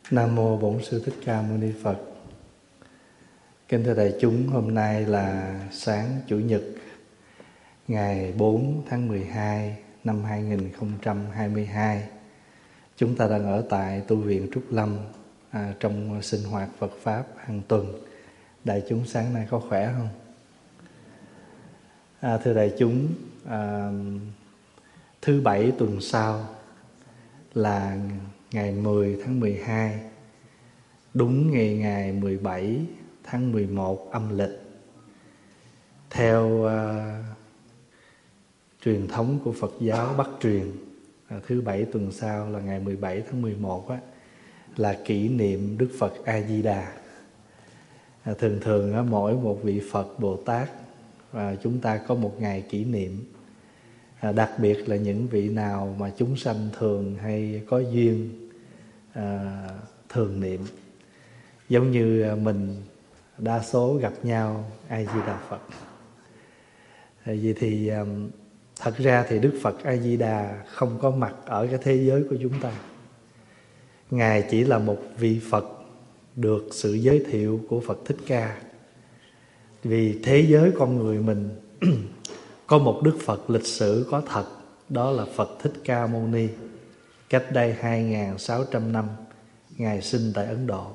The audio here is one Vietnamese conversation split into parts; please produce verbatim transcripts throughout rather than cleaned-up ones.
Nam mô Bổn Sư Thích Ca Mâu Ni Phật. Kính thưa đại chúng, hôm nay là sáng Chủ nhật ngày bốn tháng mười hai năm hai nghìn không trăm hai mươi hai. Chúng ta đang ở tại tu viện Trúc Lâm à, trong sinh hoạt Phật Pháp hàng tuần. Đại chúng sáng nay có khỏe không? À, thưa đại chúng, à, thứ bảy tuần sau là ngày mười tháng mười hai, đúng ngày ngày mười bảy tháng mười một âm lịch. Theo uh, truyền thống của Phật giáo Bắc truyền, uh, thứ bảy tuần sau là ngày mười bảy tháng mười một á, là kỷ niệm Đức Phật A Di Đà. Uh, thường thường uh, mỗi một vị Phật Bồ Tát uh, chúng ta có một ngày kỷ niệm. À, đặc biệt là những vị nào mà chúng sanh thường hay có duyên à, thường niệm. Giống như mình đa số gặp nhau A Di Đà Phật. à, Vậy thì à, thật ra thì Đức Phật A Di Đà không có mặt ở cái thế giới của chúng ta. Ngài chỉ là một vị Phật được sự giới thiệu của Phật Thích Ca. Vì thế giới con người mình có một Đức Phật lịch sử có thật, đó là Phật Thích Ca Mâu Ni. Cách đây hai nghìn sáu trăm năm, Ngài sinh tại Ấn Độ.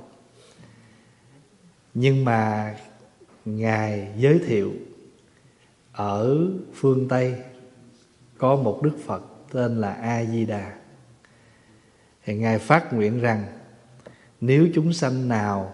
Nhưng mà Ngài giới thiệu ở phương Tây có một Đức Phật tên là A Di Đà. Thì Ngài phát nguyện rằng nếu chúng sanh nào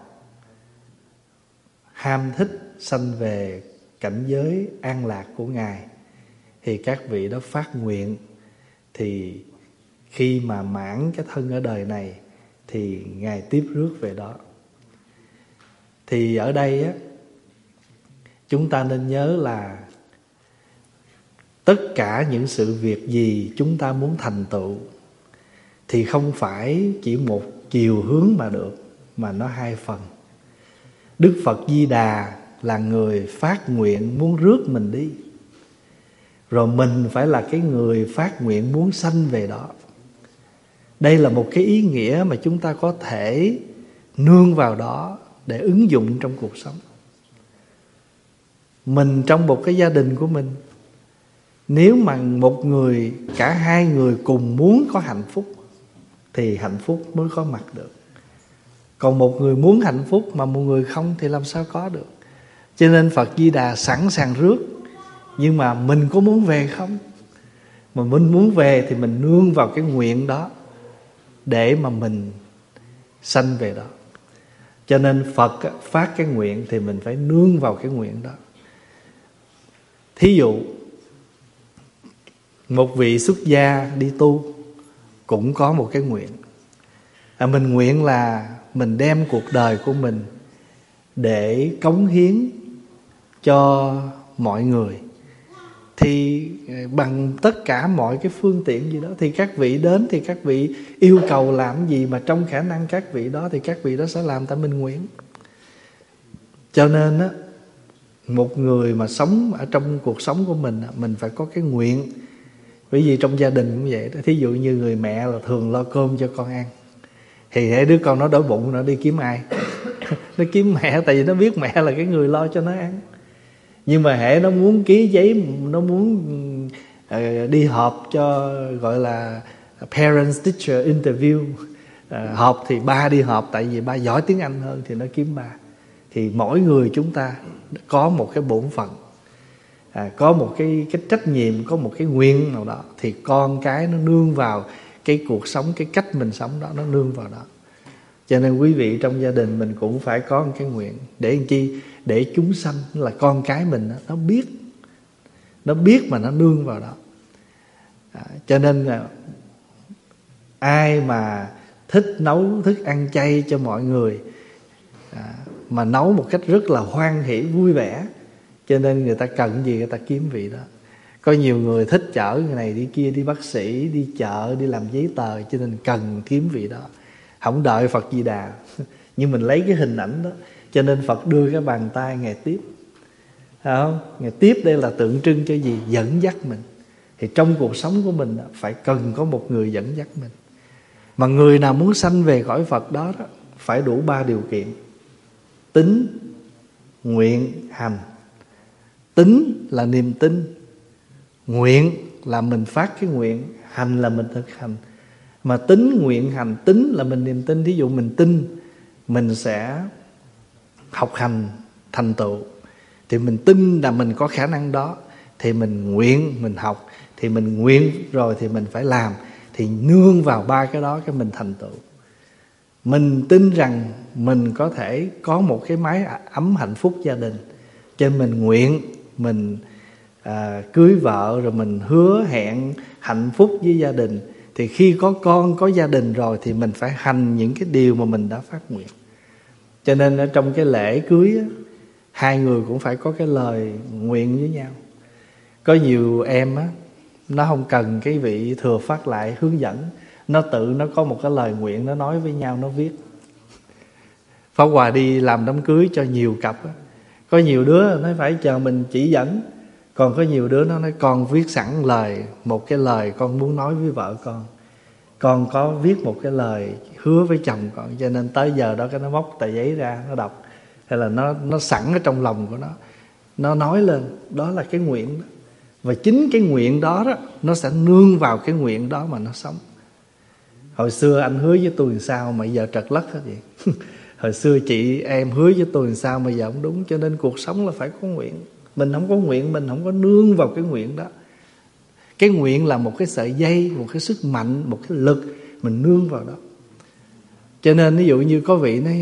ham thích sanh về cảnh giới an lạc của Ngài thì các vị đó phát nguyện, thì khi mà mãn cái thân ở đời này thì Ngài tiếp rước về đó. Thì ở đây á, chúng ta nên nhớ là tất cả những sự việc gì chúng ta muốn thành tựu thì không phải chỉ một chiều hướng mà được, mà nó hai phần. Đức Phật Di Đà là người phát nguyện muốn rước mình đi, rồi mình phải là cái người phát nguyện muốn sanh về đó. Đây là một cái ý nghĩa mà chúng ta có thể nương vào đó để ứng dụng trong cuộc sống. Mình trong một cái gia đình của mình, nếu mà một người, cả hai người cùng muốn có hạnh phúc thì hạnh phúc mới có mặt được. Còn một người muốn hạnh phúc mà một người không thì làm sao có được. Cho nên Phật Di Đà sẵn sàng rước. Nhưng mà mình có muốn về không? Mà mình muốn về thì mình nương vào cái nguyện đó để mà mình sanh về đó. Cho nên Phật phát cái nguyện thì mình phải nương vào cái nguyện đó. Thí dụ một vị xuất gia đi tu cũng có một cái nguyện. à, Mình nguyện là mình đem cuộc đời của mình để cống hiến cho mọi người. Thì bằng tất cả mọi cái phương tiện gì đó thì các vị đến, thì các vị yêu cầu làm gì mà trong khả năng các vị đó thì các vị đó sẽ làm, tại mình nguyện. Cho nên á, một người mà sống ở trong cuộc sống của mình, mình phải có cái nguyện. Bởi vì trong gia đình cũng vậy đó. Thí dụ như người mẹ là thường lo cơm cho con ăn, thì hễ đứa con nó đói bụng nó đi kiếm ai? Nó kiếm mẹ, tại vì nó biết mẹ là cái người lo cho nó ăn. Nhưng mà hễ nó muốn ký giấy, nó muốn uh, đi họp cho gọi là parents teacher interview, uh, họp thì ba đi họp, tại vì ba giỏi tiếng Anh hơn thì nó kiếm ba. Thì mỗi người chúng ta có một cái bổn phận, à, có một cái, cái trách nhiệm, có một cái nguyện nào đó, thì con cái nó nương vào cái cuộc sống, cái cách mình sống đó, nó nương vào đó. Cho nên quý vị trong gia đình mình cũng phải có một cái nguyện. Để làm chi? Để chúng sanh là con cái mình, nó biết, nó biết mà nó nương vào đó. à, Cho nên là ai mà thích nấu thức ăn chay cho mọi người, à, mà nấu một cách rất là hoan hỷ vui vẻ, cho nên người ta cần gì người ta kiếm vị đó. Có nhiều người thích chở người này đi kia, đi bác sĩ, đi chợ, đi làm giấy tờ, cho nên cần kiếm vị đó. Không đợi Phật Di Đà, nhưng mình lấy cái hình ảnh đó, cho nên Phật đưa cái bàn tay Ngài tiếp. Phải không? Ngài tiếp đây là tượng trưng cho gì? Dẫn dắt mình. Thì trong cuộc sống của mình phải cần có một người dẫn dắt mình. Mà người nào muốn sanh về cõi Phật đó, đó phải đủ ba điều kiện: tín, nguyện, hành. Tín là niềm tin, nguyện là mình phát cái nguyện, hành là mình thực hành. Mà tín, nguyện, hành, tín là mình niềm tin. Thí dụ mình tin mình sẽ học hành thành tựu, thì mình tin là mình có khả năng đó, thì mình nguyện mình học, thì mình nguyện rồi thì mình phải làm, thì nương vào ba cái đó cái mình thành tựu. Mình tin rằng mình có thể có một cái mái ấm hạnh phúc gia đình, cho nên mình nguyện mình à, cưới vợ, rồi mình hứa hẹn hạnh phúc với gia đình. Thì khi có con, có gia đình rồi thì mình phải hành những cái điều mà mình đã phát nguyện. Cho nên ở trong cái lễ cưới á, hai người cũng phải có cái lời nguyện với nhau. Có nhiều em á, nó không cần cái vị thừa phát lại hướng dẫn, nó tự nó có một cái lời nguyện, nó nói với nhau, nó viết. Pháp Hòa đi làm đám cưới cho nhiều cặp á, có nhiều đứa nó phải chờ mình chỉ dẫn, còn có nhiều đứa nó nói con viết sẵn lời, một cái lời con muốn nói với vợ con, con có viết một cái lời hứa với chồng con, cho nên tới giờ đó cái nó móc tờ giấy ra nó đọc, hay là nó nó sẵn ở trong lòng của nó, nó nói lên, đó là cái nguyện đó. Và chính cái nguyện đó đó, nó sẽ nương vào cái nguyện đó mà nó sống. Hồi xưa anh hứa với tôi làm sao mà giờ trật lất hết vậy. Hồi xưa chị em hứa với tôi làm sao mà giờ không đúng. Cho nên cuộc sống là phải có nguyện. Mình không có nguyện, mình không có nương vào cái nguyện đó. Cái nguyện là một cái sợi dây, một cái sức mạnh, một cái lực, mình nương vào đó. Cho nên ví dụ như có vị nói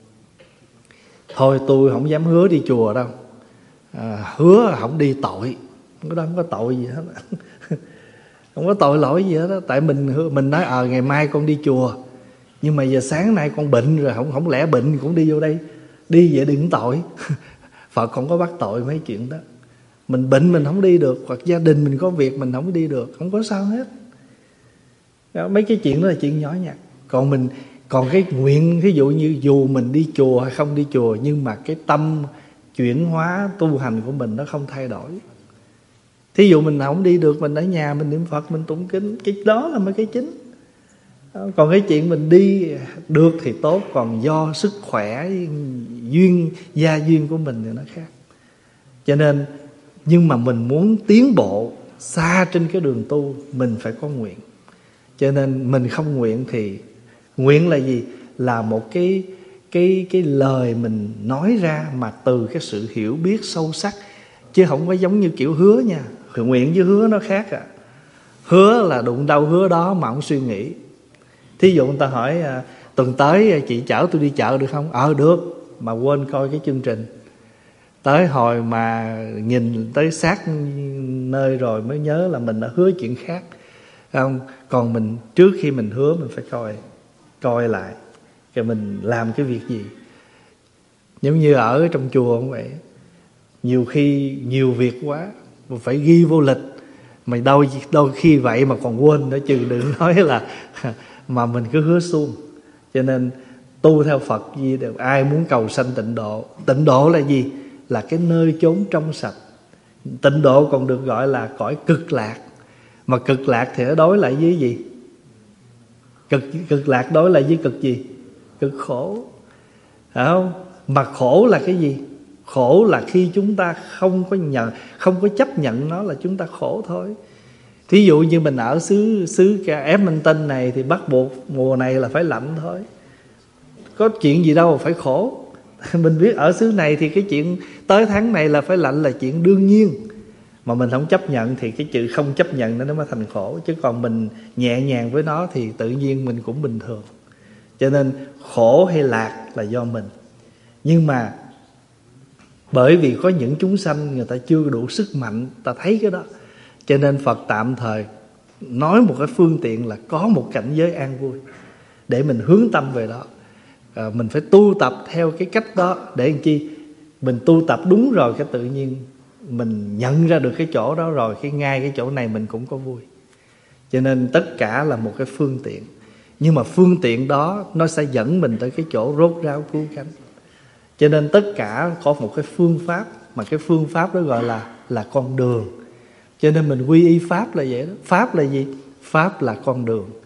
thôi tôi không dám hứa đi chùa đâu, à, hứa không đi tội. Cái đó không có tội gì hết. Không có tội lỗi gì hết đó. Tại mình mình nói ờ à, ngày mai con đi chùa, nhưng mà giờ sáng nay con bệnh rồi, không không lẽ bệnh cũng đi vô đây. Đi vậy đừng tội. Phật không có bắt tội mấy chuyện đó. Mình bệnh mình không đi được, hoặc gia đình mình có việc mình không đi được, không có sao hết. Đó, mấy cái chuyện đó là chuyện nhỏ nhặt. Còn mình còn cái nguyện, ví dụ như dù mình đi chùa hay không đi chùa, nhưng mà cái tâm chuyển hóa tu hành của mình nó không thay đổi. Thí dụ mình không đi được, mình ở nhà mình niệm Phật, mình tụng kinh, cái đó là mấy cái chính. Còn cái chuyện mình đi được thì tốt, còn do sức khỏe, duyên, gia duyên của mình thì nó khác. Cho nên, nhưng mà mình muốn tiến bộ xa trên cái đường tu, mình phải có nguyện. Cho nên mình không nguyện thì nguyện là gì? Là một cái cái cái lời mình nói ra mà từ cái sự hiểu biết sâu sắc, chứ không có giống như kiểu hứa nha. Nguyện với hứa nó khác à. Hứa là đụng đâu hứa đó mà không suy nghĩ. Thí dụ người ta hỏi à, tuần tới chị chở tôi đi chợ được không? Ờ được, mà quên coi cái chương trình. Tới hồi mà nhìn tới sát nơi rồi mới nhớ là mình đã hứa chuyện khác, không? Còn mình trước khi mình hứa mình phải coi coi lại rồi mình làm cái việc gì. Giống như ở trong chùa cũng vậy, nhiều khi nhiều việc quá mà phải ghi vô lịch, mà đôi đôi khi vậy mà còn quên nữa, chứ đừng nói là mà mình cứ hứa suông. Cho nên tu theo Phật gì đều, ai muốn cầu sanh tịnh độ. Tịnh độ là gì? Là cái nơi chốn trong sạch. Tịnh độ còn được gọi là cõi cực lạc. Mà cực lạc thì nó đối lại với gì? Cực, cực lạc đối lại với cực gì? Cực khổ. Phải không? Mà khổ là cái gì? Khổ là khi chúng ta không có nhận, không có chấp nhận nó là chúng ta khổ thôi. Thí dụ như mình ở xứ xứ Edmonton này thì bắt buộc mùa này là phải lạnh thôi. Có chuyện gì đâu mà phải khổ. Mình biết ở xứ này thì cái chuyện tới tháng này là phải lạnh là chuyện đương nhiên. Mà mình không chấp nhận thì cái chữ không chấp nhận nó mới thành khổ. Chứ còn mình nhẹ nhàng với nó thì tự nhiên mình cũng bình thường. Cho nên khổ hay lạc là do mình. Nhưng mà bởi vì có những chúng sanh người ta chưa đủ sức mạnh, ta thấy cái đó, cho nên Phật tạm thời nói một cái phương tiện là có một cảnh giới an vui để mình hướng tâm về đó. À, mình phải tu tập theo cái cách đó để làm chi? Mình tu tập đúng rồi cái tự nhiên mình nhận ra được cái chỗ đó rồi, cái ngay cái chỗ này mình cũng có vui. Cho nên tất cả là một cái phương tiện, nhưng mà phương tiện đó nó sẽ dẫn mình tới cái chỗ rốt ráo cứu cánh. Cho nên tất cả có một cái phương pháp, mà cái phương pháp đó gọi là là con đường. Cho nên mình quy y pháp là vậy đó. Pháp là gì? Pháp là con đường.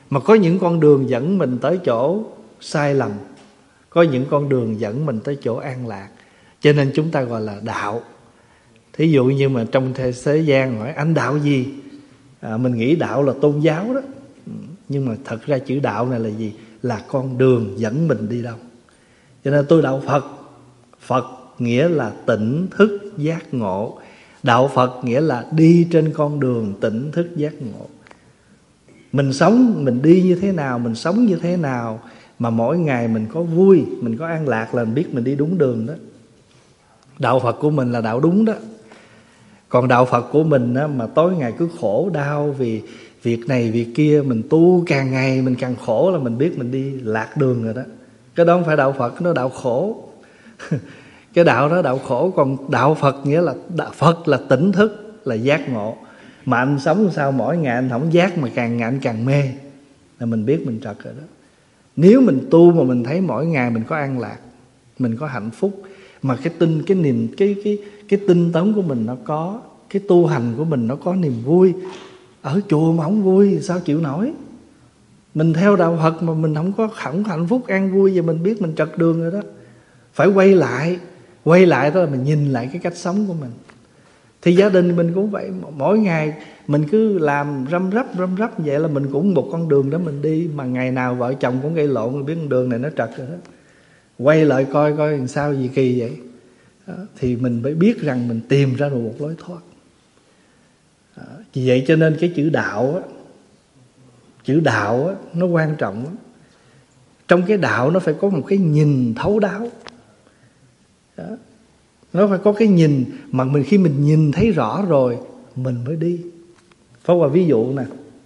Mà có những con đường dẫn mình tới chỗ sai lầm, có những con đường dẫn mình tới chỗ an lạc. Cho nên chúng ta gọi là đạo. Thí dụ như mà trong thế gian hỏi anh đạo gì, à, mình nghĩ đạo là tôn giáo đó. Nhưng mà thật ra chữ đạo này là gì? Là con đường dẫn mình đi đâu. Cho nên tôi đạo Phật. Phật nghĩa là tỉnh thức giác ngộ. Đạo Phật nghĩa là đi trên con đường tỉnh thức giác ngộ. Mình sống, mình đi như thế nào, mình sống như thế nào mà mỗi ngày mình có vui, mình có an lạc là mình biết mình đi đúng đường đó. Đạo Phật của mình là đạo đúng đó. Còn đạo Phật của mình á, mà tối ngày cứ khổ đau vì việc này việc kia, mình tu càng ngày mình càng khổ là mình biết mình đi lạc đường rồi đó. Cái đó không phải đạo Phật, nó đạo khổ. Cái đạo đó đạo khổ. Còn đạo Phật nghĩa là đạo Phật là tỉnh thức, là giác ngộ. Mà anh sống sao mỗi ngày anh không giác mà càng ngày anh càng mê là mình biết mình trật rồi đó. Nếu mình tu mà mình thấy mỗi ngày mình có an lạc, mình có hạnh phúc, mà cái tinh cái niềm cái cái cái tinh tấn của mình nó có, cái tu hành của mình nó có niềm vui. Ở chùa mà không vui sao chịu nổi. Mình theo đạo Phật mà mình không có không hạnh phúc an vui, và mình biết mình trật đường rồi đó. Phải quay lại, quay lại đó là mình nhìn lại cái cách sống của mình. Thì gia đình mình cũng vậy, mỗi ngày mình cứ làm răm rắp răm rắp vậy là mình cũng một con đường đó mình đi, mà ngày nào vợ chồng cũng gây lộn, mình biết con đường này nó trật rồi đó. Quay lại coi coi làm sao gì kỳ vậy đó, thì mình mới biết rằng mình tìm ra được một lối thoát đó. Vì vậy cho nên cái chữ đạo á, chữ đạo á, nó quan trọng lắm. Trong cái đạo nó phải có một cái nhìn thấu đáo đó. Nó phải có cái nhìn mà mình khi mình nhìn thấy rõ rồi mình mới đi. Phó Hòa ví dụ nè,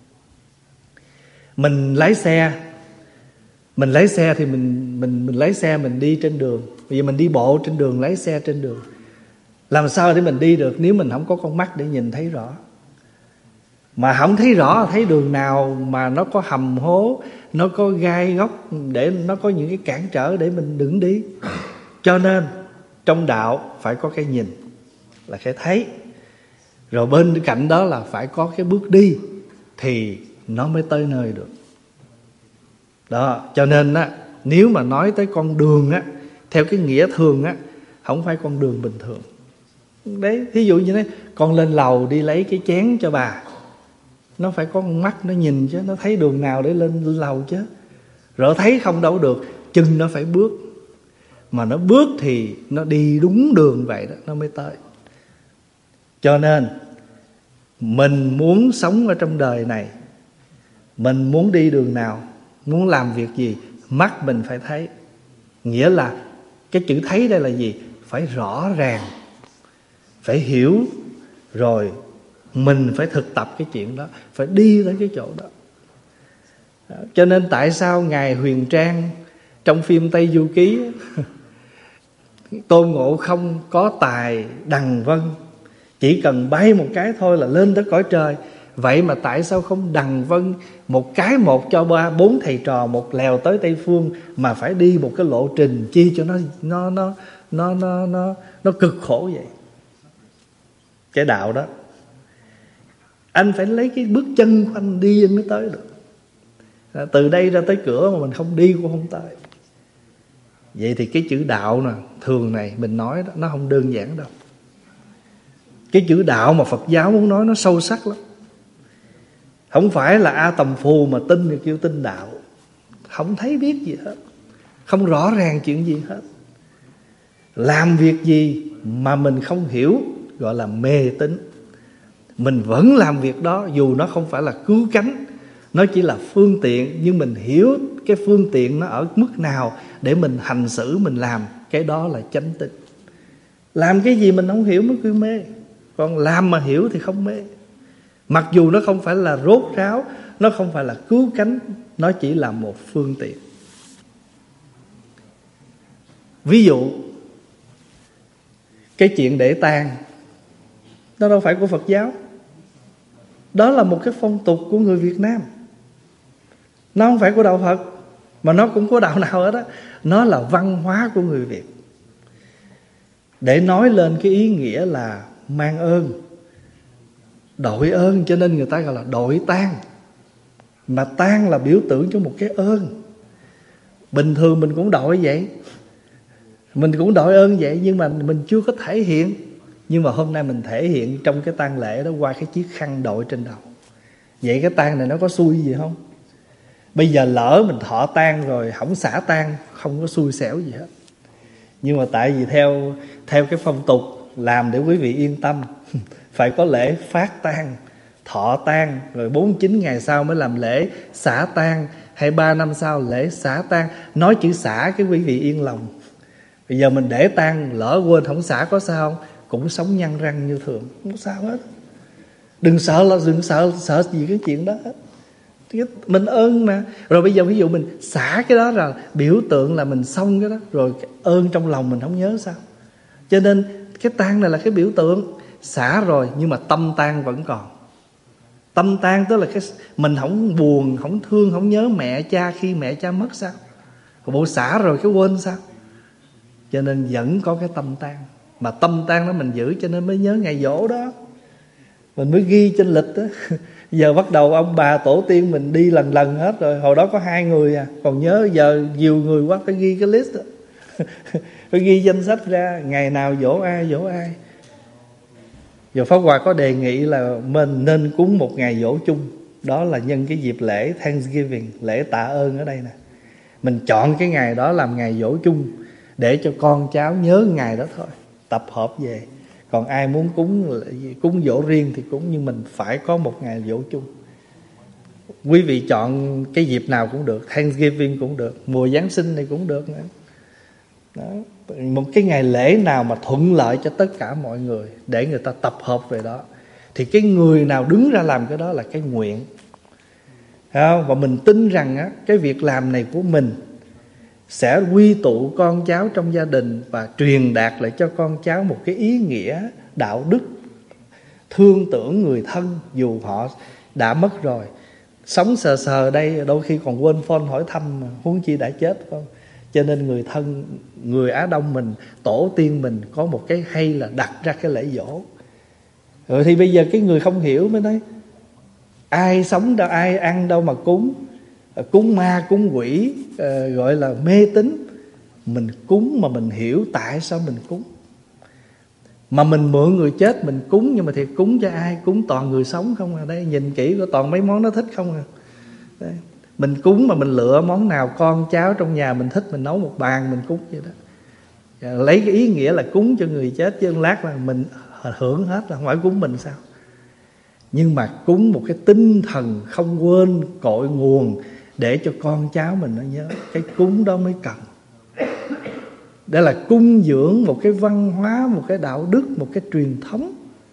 mình lái xe, mình lái xe thì mình mình mình lái xe mình đi trên đường. Bây giờ mình đi bộ trên đường, lái xe trên đường. Làm sao để mình đi được nếu mình không có con mắt để nhìn thấy rõ? Mà không thấy rõ, thấy đường nào mà nó có hầm hố, nó có gai góc, để nó có những cái cản trở để mình đừng đi. Cho nên trong đạo phải có cái nhìn, là cái thấy. Rồi bên cạnh đó là phải có cái bước đi, thì nó mới tới nơi được. Đó, cho nên á, nếu mà nói tới con đường á, theo cái nghĩa thường á, không phải con đường bình thường. Đấy, thí dụ như thế, con lên lầu đi lấy cái chén cho bà, nó phải có con mắt nó nhìn chứ, nó thấy đường nào để lên lầu chứ. Rồi thấy không đâu được, chân nó phải bước. Mà nó bước thì nó đi đúng đường vậy đó, nó mới tới. Cho nên mình muốn sống ở trong đời này, mình muốn đi đường nào, muốn làm việc gì, mắt mình phải thấy. Nghĩa là cái chữ thấy đây là gì? Phải rõ ràng, phải hiểu, rồi mình phải thực tập cái chuyện đó, phải đi tới cái chỗ đó. Đó. Cho nên tại sao Ngài Huyền Trang trong phim Tây Du Ký Tôn Ngộ Không có tài đằng vân, chỉ cần bay một cái thôi là lên tới cõi trời. Vậy mà tại sao không đằng vân một cái một cho ba bốn thầy trò một lèo tới Tây Phương, mà phải đi một cái lộ trình chi cho nó nó nó nó nó nó, nó cực khổ vậy? Cái đạo đó anh phải lấy cái bước chân của anh đi anh mới tới được. Từ đây ra tới cửa mà mình không đi cũng không tới. Vậy thì cái chữ đạo nè, thường này mình nói đó, nó không đơn giản đâu. Cái chữ đạo mà Phật giáo muốn nói nó sâu sắc lắm. Không phải là A Tầm Phù mà tin thì kêu tin đạo, không thấy biết gì hết, không rõ ràng chuyện gì hết. Làm việc gì mà mình không hiểu gọi là mê tín. Mình vẫn làm việc đó dù nó không phải là cứu cánh, nó chỉ là phương tiện, nhưng mình hiểu cái phương tiện nó ở mức nào để mình hành xử, mình làm, cái đó là chánh tín. Làm cái gì mình không hiểu mới kêu mê, còn làm mà hiểu thì không mê. Mặc dù nó không phải là rốt ráo, nó không phải là cứu cánh, nó chỉ là một phương tiện. Ví dụ cái chuyện để tang, nó đâu phải của Phật giáo. Đó là một cái phong tục của người Việt Nam. Nó không phải của đạo Phật, mà nó cũng có đạo nào hết đó. Nó là văn hóa của người Việt, để nói lên cái ý nghĩa là mang ơn, đội ơn, cho nên người ta gọi là đội tang. Mà tang là biểu tượng cho một cái ơn. Bình thường mình cũng đội vậy, mình cũng đội ơn vậy, nhưng mà mình chưa có thể hiện. Nhưng mà hôm nay mình thể hiện trong cái tang lễ đó qua cái chiếc khăn đội trên đầu. Vậy cái tang này nó có xui gì không? Bây giờ lỡ mình thọ tang rồi không xả tang, không có xui xẻo gì hết. Nhưng mà tại vì theo theo cái phong tục làm để quý vị yên tâm, phải có lễ phát tang, thọ tang, rồi bốn mươi chín ngày sau mới làm lễ xả tang, hay ba năm sau lễ xả tang. Nói chữ xả cái quý vị yên lòng. Bây giờ mình để tang lỡ quên không xả có sao không? Cũng sống nhăn răng như thường, không có sao hết. Đừng sợ là đừng sợ sợ gì cái chuyện đó hết. Mình ơn mà. Rồi bây giờ ví dụ mình xả cái đó rồi, biểu tượng là mình xong cái đó, rồi cái ơn trong lòng mình không nhớ sao? Cho nên cái tang này là cái biểu tượng. Xả rồi nhưng mà tâm tang vẫn còn. Tâm tang tức là cái mình không buồn, không thương, không nhớ mẹ cha khi mẹ cha mất sao? Bộ xả rồi cái quên sao? Cho nên vẫn có cái tâm tang. Mà tâm tang đó mình giữ, cho nên mới nhớ ngày giỗ đó. Mình mới ghi trên lịch đó. Giờ bắt đầu ông bà tổ tiên mình đi lần lần hết rồi. Hồi đó có hai người à, còn nhớ giờ nhiều người quá, phải ghi cái list đó. Phải ghi danh sách ra, ngày nào giỗ ai giỗ ai. Giờ Pháp Hòa có đề nghị là mình nên cúng một ngày giỗ chung. Đó là nhân cái dịp lễ Thanksgiving, lễ tạ ơn ở đây nè. Mình chọn cái ngày đó làm ngày giỗ chung, để cho con cháu nhớ ngày đó thôi, tập hợp về. Còn ai muốn cúng cúng giỗ riêng thì cúng, nhưng mình phải có một ngày giỗ chung. Quý vị chọn cái dịp nào cũng được, Thanksgiving cũng được, mùa Giáng sinh này cũng được nữa. Đó. Một cái ngày lễ nào mà thuận lợi cho tất cả mọi người, để người ta tập hợp về đó, thì cái người nào đứng ra làm cái đó là cái nguyện. Không? Và mình tin rằng á, cái việc làm này của mình sẽ quy tụ con cháu trong gia đình và truyền đạt lại cho con cháu một cái ý nghĩa đạo đức, thương tưởng người thân dù họ đã mất rồi. Sống sờ sờ đây đôi khi còn quên phone hỏi thăm, huống chi đã chết, không? Cho nên người thân, người Á Đông mình, tổ tiên mình có một cái hay là đặt ra cái lễ giỗ. Rồi thì bây giờ cái người không hiểu mới nói ai sống đâu, ai ăn đâu mà cúng. Cúng ma, cúng quỷ, uh, gọi là mê tín. Mình cúng mà mình hiểu tại sao mình cúng. Mà mình mượn người chết mình cúng, nhưng mà thiệt cúng cho ai? Cúng toàn người sống không à. Đây nhìn kỹ có toàn mấy món nó thích không à. Đây. Mình cúng mà mình lựa món nào con cháu trong nhà mình thích, mình nấu một bàn mình cúng vậy đó. Lấy cái ý nghĩa là cúng cho người chết, chứ lát là mình hưởng hết, là không phải cúng mình sao. Nhưng mà cúng một cái tinh thần không quên cội nguồn, để cho con cháu mình nó nhớ. Cái cúng đó mới cần. Đó là cung dưỡng một cái văn hóa, một cái đạo đức, một cái truyền thống.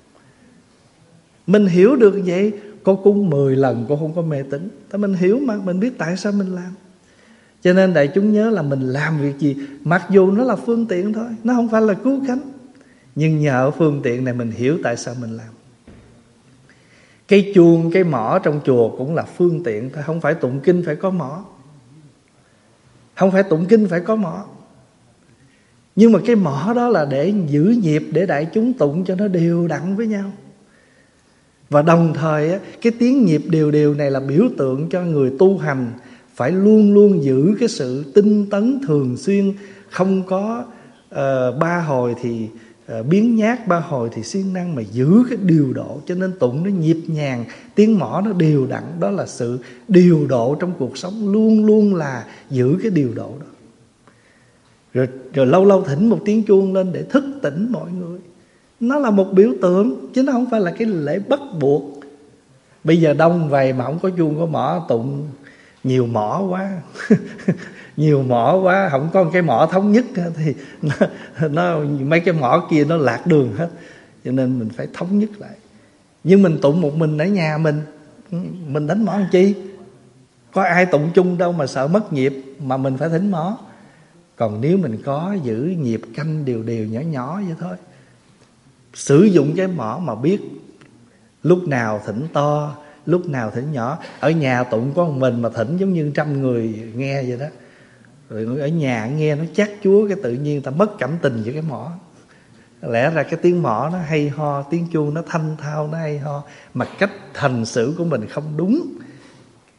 Mình hiểu được vậy, có cúng mười lần cô không có mê tín. Tại mình hiểu mà, mình biết tại sao mình làm. Cho nên đại chúng nhớ là mình làm việc gì, mặc dù nó là phương tiện thôi, nó không phải là cứu cánh, nhưng nhờ phương tiện này mình hiểu tại sao mình làm. Cái chuông, cái mõ trong chùa cũng là phương tiện thôi. Không phải tụng kinh phải có mõ, không phải tụng kinh phải có mõ. Nhưng mà cái mõ đó là để giữ nhịp, để đại chúng tụng cho nó đều đặn với nhau. Và đồng thời cái tiếng nhịp đều đều này là biểu tượng cho người tu hành phải luôn luôn giữ cái sự tinh tấn thường xuyên. Không có uh, ba hồi thì uh, biến nhát, ba hồi thì siêng năng, mà giữ cái điều độ. Cho nên tụng nó nhịp nhàng, tiếng mõ nó đều đặn. Đó là sự điều độ trong cuộc sống, luôn luôn là giữ cái điều độ đó. Rồi, rồi lâu lâu thỉnh một tiếng chuông lên để thức tỉnh mọi người. Nó là một biểu tượng, chứ nó không phải là cái lễ bắt buộc. Bây giờ đông vậy mà không có chuông có mõ tụng, nhiều mõ quá. Nhiều mõ quá, không có cái mõ thống nhất thì nó, nó, mấy cái mõ kia nó lạc đường hết. Cho nên mình phải thống nhất lại. Nhưng mình tụng một mình ở nhà mình, mình đánh mõ làm chi? Có ai tụng chung đâu mà sợ mất nhịp mà mình phải thỉnh mõ. Còn nếu mình có giữ nhịp canh đều đều nhỏ nhỏ vậy thôi, sử dụng cái mõ mà biết lúc nào thỉnh to, lúc nào thỉnh nhỏ. Ở nhà tụng có một mình mà thỉnh giống như trăm người nghe vậy đó. Rồi ở nhà nghe nó chát chúa, cái tự nhiên ta mất cảm tình với cái mõ. Lẽ ra cái tiếng mõ nó hay ho, tiếng chuông nó thanh thao nó hay ho, mà cách hành xử của mình không đúng.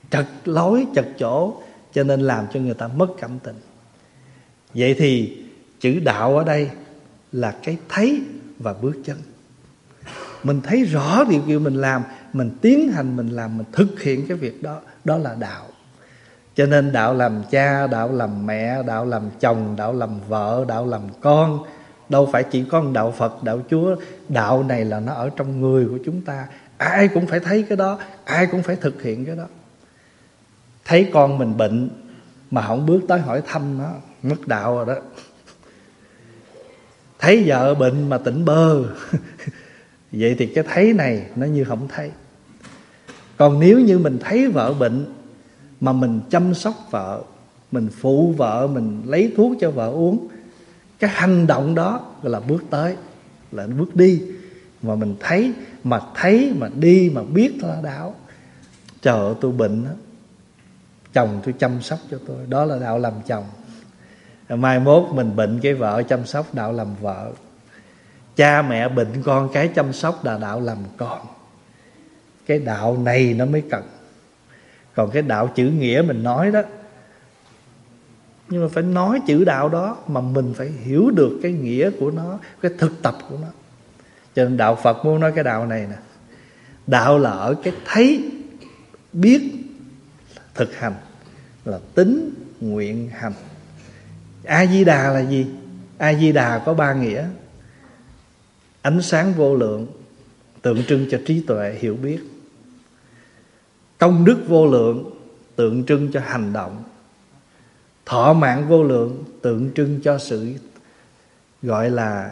chật lối chật chỗ, cho nên làm cho người ta mất cảm tình. Vậy thì chữ đạo ở đây là cái thấy và bước chân. Mình thấy rõ điều kia mình làm, mình tiến hành mình làm, mình thực hiện cái việc đó, đó là đạo. Cho nên đạo làm cha, đạo làm mẹ, đạo làm chồng, đạo làm vợ, đạo làm con, đâu phải chỉ có đạo Phật, đạo Chúa. Đạo này là nó ở trong người của chúng ta. Ai cũng phải thấy cái đó, ai cũng phải thực hiện cái đó. Thấy con mình bệnh mà không bước tới hỏi thăm nó, mất đạo rồi đó. Thấy vợ bệnh mà tỉnh bơ vậy thì cái thấy này nó như không thấy. Còn nếu như mình thấy vợ bệnh mà mình chăm sóc vợ, mình phụ vợ, mình lấy thuốc cho vợ uống, cái hành động đó gọi là bước tới, là bước đi. Mà mình thấy, mà thấy, mà đi, mà biết là đạo. Trời ơi tôi bệnh đó, chồng tôi chăm sóc cho tôi, đó là đạo làm chồng. Mai mốt mình bệnh cái vợ chăm sóc, đạo làm vợ. Cha mẹ bệnh con cái chăm sóc là đạo làm con. Cái đạo này nó mới cần. Còn cái đạo chữ nghĩa mình nói đó, nhưng mà phải nói chữ đạo đó mà mình phải hiểu được cái nghĩa của nó, cái thực tập của nó. Cho nên đạo Phật muốn nói cái đạo này nè, đạo là ở cái thấy, biết, thực hành, là tín, nguyện, hành. A Di Đà là gì? A Di Đà có ba nghĩa: ánh sáng vô lượng, tượng trưng cho trí tuệ hiểu biết; công đức vô lượng, tượng trưng cho hành động; thọ mạng vô lượng, tượng trưng cho sự gọi là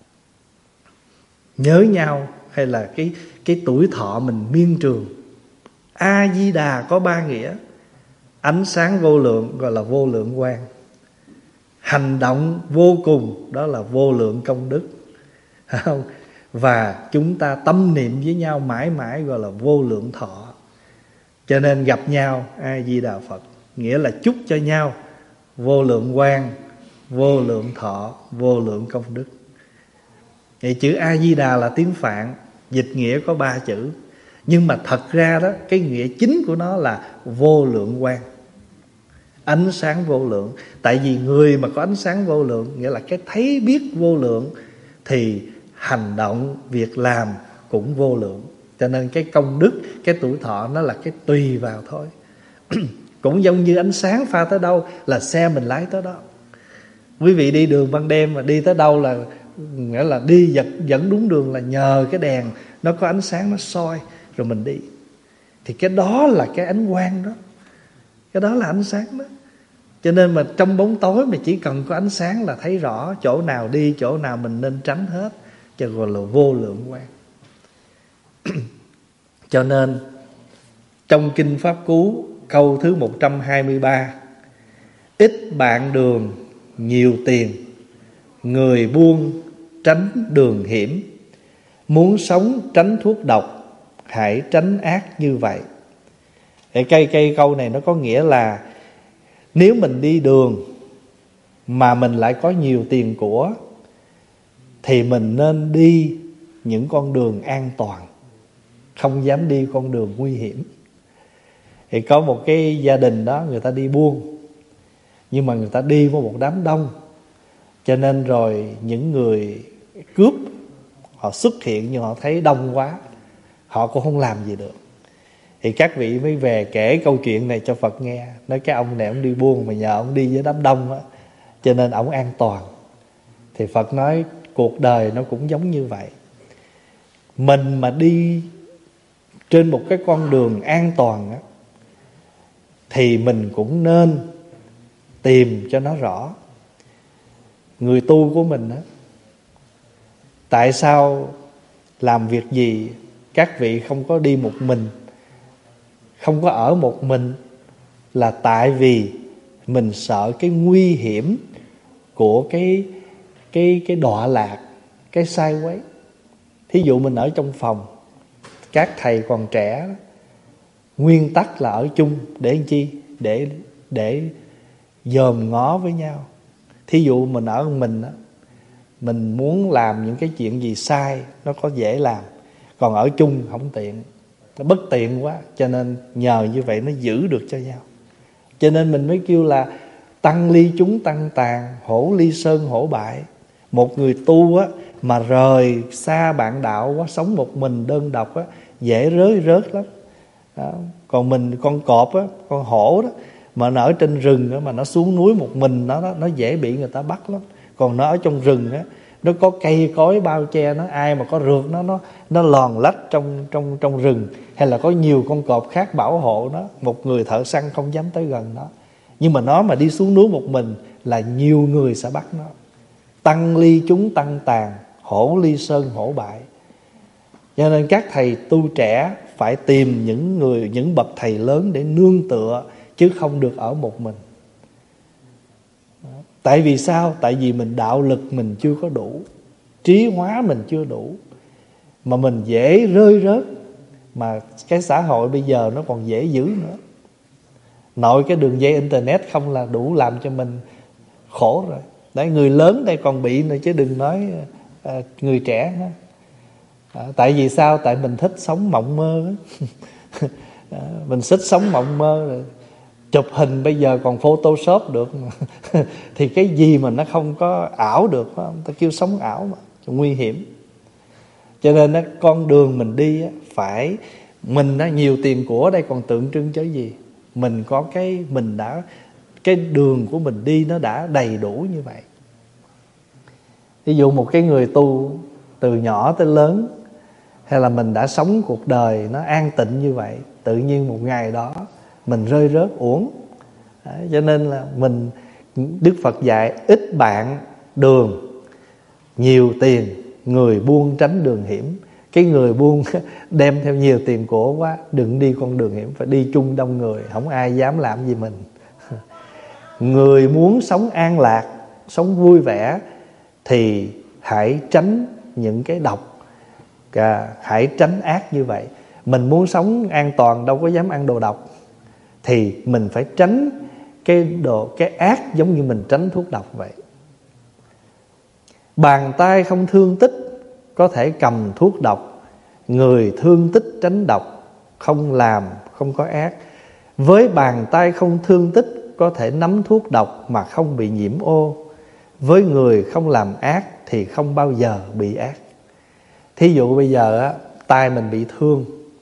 nhớ nhau, hay là cái, cái tuổi thọ mình miên trường. A Di Đà có ba nghĩa: ánh sáng vô lượng gọi là vô lượng quang, hành động vô cùng đó là vô lượng công đức, không? Và chúng ta tâm niệm với nhau mãi mãi gọi là vô lượng thọ. Cho nên gặp nhau A Di Đà Phật, nghĩa là chúc cho nhau vô lượng quang, vô lượng thọ, vô lượng công đức. Thì chữ A Di Đà là tiếng Phạn, dịch nghĩa có ba chữ, nhưng mà thật ra đó, cái nghĩa chính của nó là vô lượng quang, ánh sáng vô lượng. Tại vì người mà có ánh sáng vô lượng, nghĩa là cái thấy biết vô lượng, thì hành động, việc làm cũng vô lượng. Cho nên cái công đức, cái tuổi thọ nó là cái tùy vào thôi. Cũng giống như ánh sáng pha tới đâu là xe mình lái tới đó. Quý vị đi đường ban đêm mà đi tới đâu là nghĩa là đi dẫn, dẫn đúng đường là nhờ cái đèn nó có ánh sáng nó soi rồi mình đi. Thì cái đó là cái ánh quang đó, cái đó là ánh sáng đó. Cho nên mà trong bóng tối mà chỉ cần có ánh sáng là thấy rõ chỗ nào đi, chỗ nào mình nên tránh hết, cho gọi là vô lượng quang. Cho nên trong Kinh Pháp Cú câu thứ một trăm hai mươi ba: ít bạn đường nhiều tiền, người buôn tránh đường hiểm, muốn sống tránh thuốc độc, hãy tránh ác như vậy. Cái cây cây câu này nó có nghĩa là nếu mình đi đường mà mình lại có nhiều tiền của thì mình nên đi những con đường an toàn, không dám đi con đường nguy hiểm. Thì có một cái gia đình đó, người ta đi buôn, nhưng mà người ta đi với một đám đông, cho nên rồi những người cướp họ xuất hiện, nhưng họ thấy đông quá, họ cũng không làm gì được. Thì các vị mới về kể câu chuyện này cho Phật nghe. Nói cái ông này ông đi buôn mà nhờ ông đi với đám đông á, cho nên ông an toàn. Thì Phật nói cuộc đời nó cũng giống như vậy. Mình mà đi trên một cái con đường an toàn á, thì mình cũng nên tìm cho nó rõ. Người tu của mình á, tại sao làm việc gì các vị không có đi một mình, không có ở một mình, là tại vì mình sợ cái nguy hiểm của cái cái cái đọa lạc, cái sai quấy. Thí dụ mình ở trong phòng, các thầy còn trẻ, nguyên tắc là ở chung để làm chi? Để để dòm ngó với nhau. Thí dụ mình ở mình á, mình muốn làm những cái chuyện gì sai nó có dễ làm, còn ở chung không tiện. nó bất tiện quá, cho nên nhờ như vậy nó giữ được cho nhau. Cho nên mình mới kêu là tăng ly chúng tăng tàn, hổ ly sơn hổ bại. Một người tu á mà rời xa bạn đạo quá, sống một mình đơn độc á, dễ rới rớt lắm đó. Còn mình, con cọp á, con hổ đó, mà nó ở trên rừng á, mà nó xuống núi một mình nó, nó dễ bị người ta bắt lắm. Còn nó ở trong rừng á, nó có cây cối bao che nó, ai mà có rượt nó nó nó lòn lách trong trong trong rừng, hay là có nhiều con cọp khác bảo hộ nó, một người thợ săn không dám tới gần nó. Nhưng mà nó mà đi xuống núi một mình là nhiều người sẽ bắt nó. Tăng ly chúng tăng tàn, hổ ly sơn hổ bại. Cho nên các thầy tu trẻ phải tìm những người, những bậc thầy lớn để nương tựa, chứ không được ở một mình. Tại vì sao? Tại vì mình đạo lực mình chưa có đủ, trí hóa mình chưa đủ, mà mình dễ rơi rớt. Mà cái xã hội bây giờ nó còn dễ dữ nữa. Nội cái đường dây internet không là đủ làm cho mình khổ rồi. Đấy, người lớn đây còn bị nữa, chứ đừng nói à, người trẻ nữa. À, tại vì sao? Tại mình thích sống mộng mơ à, mình thích sống mộng mơ rồi. Chụp hình bây giờ còn Photoshop được mà. Thì cái gì mà nó không có ảo được, phải không? Ta kêu sống ảo mà, nguy hiểm. Cho nên đó, con đường mình đi á, phải mình á, nhiều tiền của đây còn tượng trưng cho gì? Mình có cái, mình đã, cái đường của mình đi nó đã đầy đủ như vậy. Ví dụ một cái người tu từ nhỏ tới lớn, hay là mình đã sống cuộc đời nó an tịnh như vậy, tự nhiên một ngày đó mình rơi rớt uổng. Đấy, cho nên là mình, Đức Phật dạy ít bạn đường, nhiều tiền, người buôn tránh đường hiểm. Cái người buôn đem theo nhiều tiền của quá, đừng đi con đường hiểm, phải đi chung đông người, không ai dám làm gì mình. Người muốn sống an lạc, sống vui vẻ thì hãy tránh những cái độc, hãy tránh ác như vậy. Mình muốn sống an toàn đâu có dám ăn đồ độc, thì mình phải tránh cái đồ, cái ác giống như mình tránh thuốc độc vậy. Bàn tay không thương tích có thể cầm thuốc độc, người thương tích tránh độc, không làm, không có ác. Với bàn tay không thương tích có thể nắm thuốc độc mà không bị nhiễm ô. Với người không làm ác thì không bao giờ bị ác. Thí dụ bây giờ á, tay mình bị thương,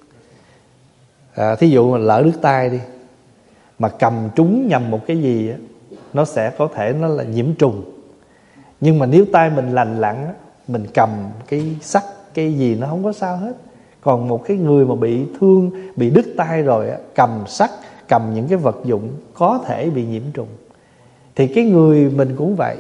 à, thí dụ mà lỡ đứt tay đi, mà cầm trúng nhầm một cái gì á, nó sẽ có thể nó là nhiễm trùng. Nhưng mà nếu tay mình lành lặn á, mình cầm cái sắt, cái gì nó không có sao hết. Còn một cái người mà bị thương, bị đứt tay rồi á, cầm sắt, cầm những cái vật dụng có thể bị nhiễm trùng. Thì cái người mình cũng vậy.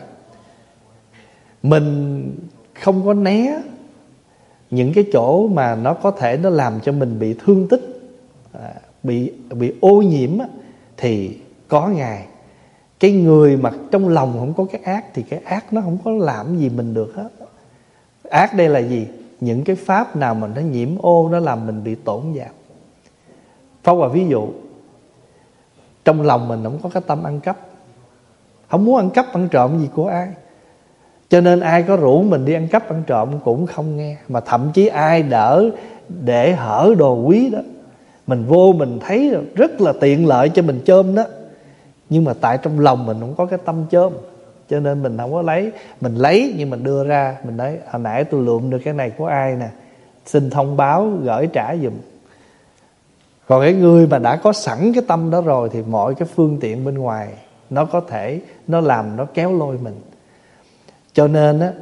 Mình không có né những cái chỗ mà nó có thể nó làm cho mình bị thương tích, bị, bị ô nhiễm á, thì có ngày. Cái người mà trong lòng không có cái ác thì cái ác nó không có làm gì mình được hết. Ác đây là gì? Những cái pháp nào mà nó nhiễm ô, nó làm mình bị tổn giảm. Pháp Hòa ví dụ, trong lòng mình không có cái tâm ăn cắp, không muốn ăn cắp ăn trộm gì của ai, cho nên ai có rủ mình đi ăn cắp ăn trộm cũng không nghe. Mà thậm chí ai đỡ để hở đồ quý đó, mình vô mình thấy rất là tiện lợi cho mình chôm đó, nhưng mà tại trong lòng mình không có cái tâm chôm, cho nên mình không có lấy. Mình lấy nhưng mình đưa ra, mình nói hồi nãy tôi lượm được cái này của ai nè, xin thông báo gửi trả giùm. Còn cái người mà đã có sẵn cái tâm đó rồi thì mọi cái phương tiện bên ngoài nó có thể nó làm nó kéo lôi mình. Cho nên á,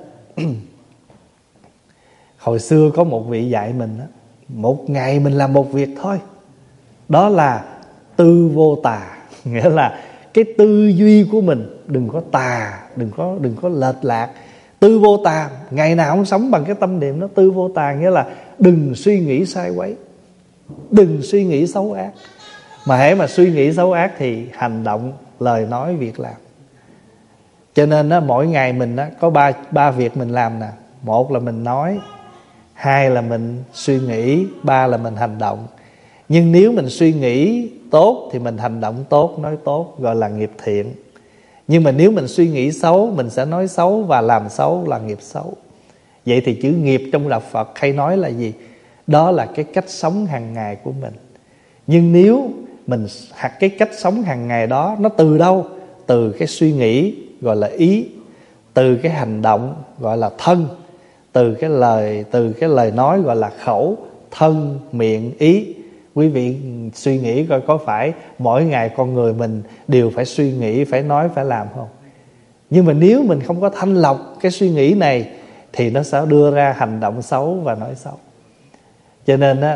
hồi xưa có một vị dạy mình á, một ngày mình làm một việc thôi, đó là tư vô tà. Nghĩa là cái tư duy của mình đừng có tà, đừng có đừng có lệch lạc. Tư vô tà, ngày nào cũng sống bằng cái tâm niệm đó. Tư vô tà nghĩa là đừng suy nghĩ sai quấy, đừng suy nghĩ xấu ác. Mà hễ mà suy nghĩ xấu ác thì hành động, lời nói, việc làm. Cho nên á, mỗi ngày mình á, có ba, ba việc mình làm nè. Một là mình nói, hai là mình suy nghĩ, ba là mình hành động. Nhưng nếu mình suy nghĩ tốt thì mình hành động tốt, nói tốt, gọi là nghiệp thiện. Nhưng mà nếu mình suy nghĩ xấu, mình sẽ nói xấu và làm xấu là nghiệp xấu. Vậy thì chữ nghiệp trong đạo Phật hay nói là gì? Đó là cái cách sống hàng ngày của mình. Nhưng nếu mình hoặc cái cách sống hàng ngày đó nó từ đâu? Từ cái suy nghĩ gọi là ý, từ cái hành động gọi là thân, từ cái lời từ cái lời nói gọi là khẩu, thân, miệng, ý. Quý vị suy nghĩ coi có phải mỗi ngày con người mình đều phải suy nghĩ, phải nói, phải làm không? Nhưng mà nếu mình không có thanh lọc cái suy nghĩ này thì nó sẽ đưa ra hành động xấu và nói xấu. Cho nên á,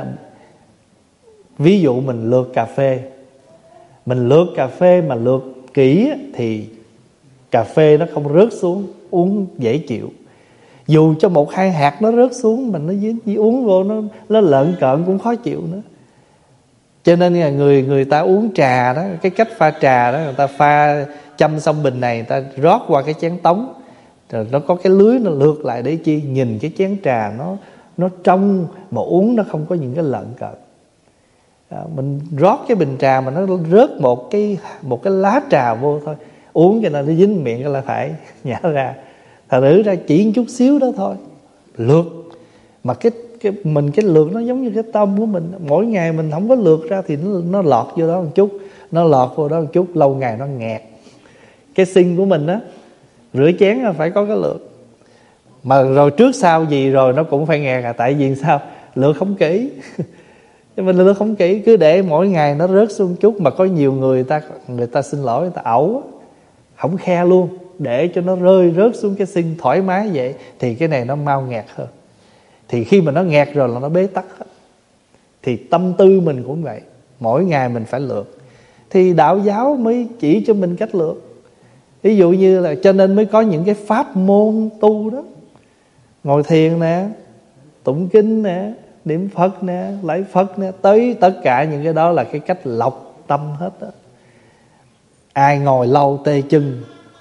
ví dụ mình lượt cà phê, mình lượt cà phê mà lượt kỹ thì cà phê nó không rớt xuống, uống dễ chịu. Dù cho một hai hạt nó rớt xuống mình nó chỉ uống vô nó nó lợn cợn cũng khó chịu nữa. Cho nên là người người ta uống trà đó, cái cách pha trà đó, người ta pha châm xong bình này, người ta rót qua cái chén tống, rồi nó có cái lưới nó lượt lại để chi? Nhìn cái chén trà nó nó trong mà uống nó không có những cái lợn cợn. À, mình rót cái bình trà mà nó rớt một cái một cái lá trà vô thôi, uống cho nên nó dính miệng cái là phải nhả ra. Thật thử ra chỉ một chút xíu đó thôi, lượt mà cái cái mình cái lượt nó giống như cái tâm của mình, mỗi ngày mình không có lượt ra thì nó nó lọt vô đó một chút, nó lọt vô đó một chút, lâu ngày nó nghẹt. Cái sinh của mình á, rửa chén là phải có cái lượt, mà rồi trước sau gì rồi nó cũng phải nghẹt à. Tại vì sao? Lượt không kỹ. Mình lượt không kỹ, cứ để mỗi ngày nó rớt xuống chút. Mà có nhiều người ta người ta xin lỗi, người ta ẩu, không khe luôn, để cho nó rơi rớt xuống cái sinh thoải mái vậy, thì cái này nó mau nghẹt hơn. Thì khi mà nó nghẹt rồi là nó bế tắc hết. Thì tâm tư mình cũng vậy, mỗi ngày mình phải lượt. Thì đạo giáo mới chỉ cho mình cách lượt. Ví dụ như là cho nên mới có những cái pháp môn tu đó, ngồi thiền nè, tụng kinh nè, niệm Phật nè, lạy Phật nè, tới tất cả những cái đó là cái cách lọc tâm hết đó. Ai ngồi lâu tê chân,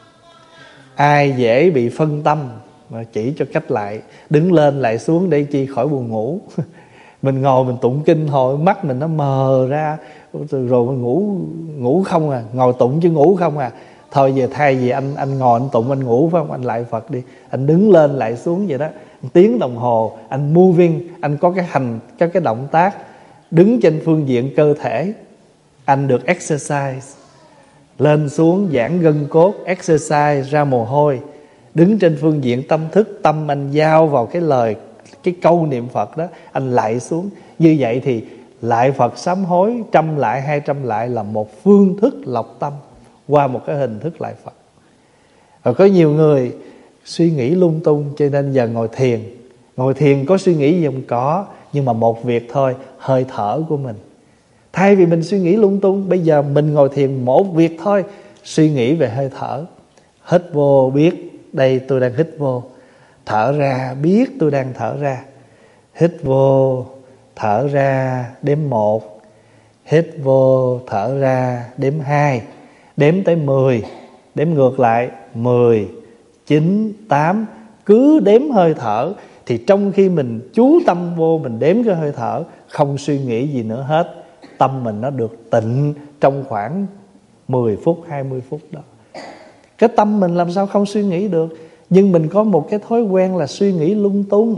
ai dễ bị phân tâm, mà chỉ cho cách lại, đứng lên lại xuống để chi? Khỏi buồn ngủ. Mình ngồi mình tụng kinh hồi mắt mình nó mờ ra, rồi mình ngủ ngủ không à, ngồi tụng chứ ngủ không à. Thôi về thay vì anh anh ngồi anh tụng anh ngủ phải không, anh lại Phật đi, anh đứng lên lại xuống vậy đó, một tiếng đồng hồ anh moving, anh có cái hành có cái động tác đứng trên phương diện cơ thể, anh được exercise, lên xuống giãn gân cốt, exercise ra mồ hôi. Đứng trên phương diện tâm thức, tâm anh giao vào cái lời, cái câu niệm Phật đó, anh lại xuống. Như vậy thì lại Phật sám hối, trăm lại hai trăm lại là một phương thức lọc tâm qua một cái hình thức lại Phật. Rồi có nhiều người suy nghĩ lung tung, cho nên giờ ngồi thiền. Ngồi thiền có suy nghĩ gì không? Có, nhưng mà một việc thôi, hơi thở của mình. Thay vì mình suy nghĩ lung tung, bây giờ mình ngồi thiền một việc thôi, suy nghĩ về hơi thở. Hít vô biết đây tôi đang hít vô, thở ra biết tôi đang thở ra. Hít vô, thở ra, đếm một. Hít vô, thở ra, đếm hai. Đếm tới mười, đếm ngược lại, mười, chín, tám. Cứ đếm hơi thở. Thì trong khi mình chú tâm vô, mình đếm cái hơi thở, không suy nghĩ gì nữa hết, tâm mình nó được tịnh trong khoảng mười phút, hai mươi phút đó. Cái tâm mình làm sao không suy nghĩ được? Nhưng mình có một cái thói quen là suy nghĩ lung tung.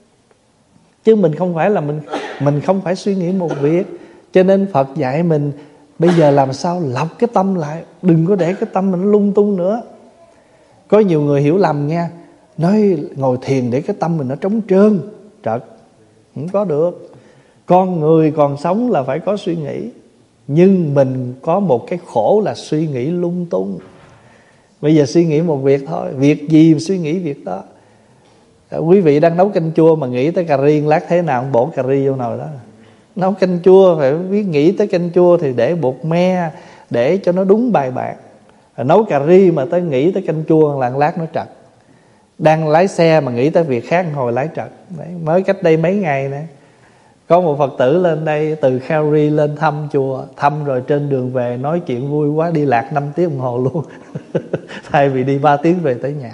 Chứ mình không phải là mình Mình không phải suy nghĩ một việc. Cho nên Phật dạy mình bây giờ làm sao lọc cái tâm lại, đừng có để cái tâm mình lung tung nữa. Có nhiều người hiểu lầm nha, nói ngồi thiền để cái tâm mình nó trống trơn. Trật, không có được. Con người còn sống là phải có suy nghĩ. Nhưng mình có một cái khổ là suy nghĩ lung tung. Bây giờ suy nghĩ một việc thôi, việc gì suy nghĩ việc đó. Quý vị đang nấu canh chua mà nghĩ tới cà ri, lát thế nào cũng bổ cà ri vô nồi đó. Nấu canh chua phải biết nghĩ tới canh chua thì để bột me, để cho nó đúng bài bản. Nấu cà ri mà tới nghĩ tới canh chua là lát nó trật. Đang lái xe mà nghĩ tới việc khác hồi lái trật. Đấy, mới cách đây mấy ngày nè, có một Phật tử lên đây từ Khao-ri lên thăm chùa. Thăm rồi trên đường về nói chuyện vui quá, đi lạc năm tiếng đồng hồ luôn. Thay vì đi ba tiếng về tới nhà.